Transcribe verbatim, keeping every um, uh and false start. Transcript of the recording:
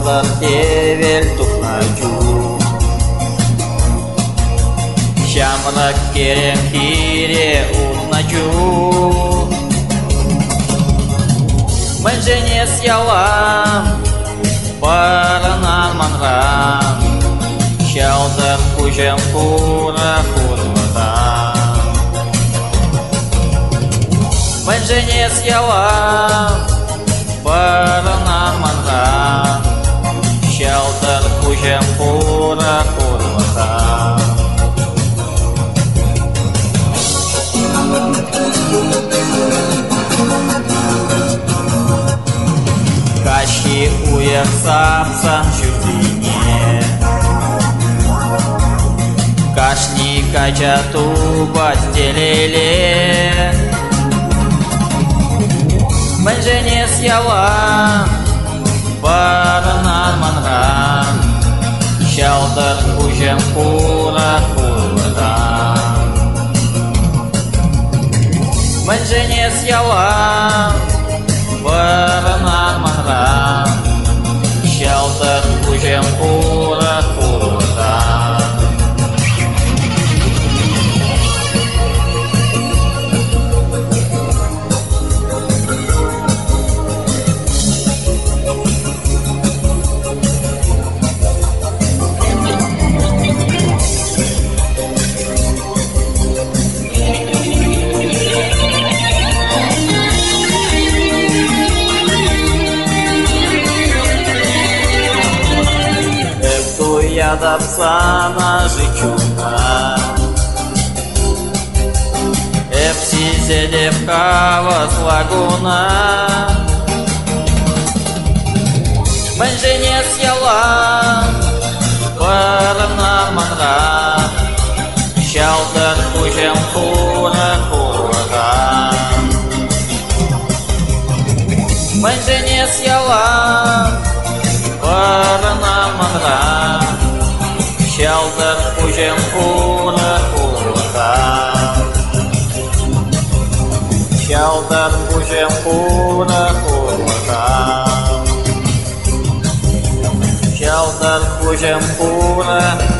Shelter tevel tuknaju Shamrak kerem kire unaju Menjenis yalam Paranan manran Shelter kujem pura kurmatan Menjenis yalam Paranan manran Shelter kujem pura kurmatan Каши уехсапсан жүрдіне Кашни качату бателеле Менженес яла барынан манган Шалдар кужем пура пурдан Менженес яла барынан манган Шалдар кужем пура пурдан Я дапсана жичуна Эпсизе лепкава слагуна Менженес яла Барынан манган Шалдар кужем пура пурган Менженес яла Барынан манган Shelter kujem pura purgan Shelter kujem pura purgan Shelter kujem pura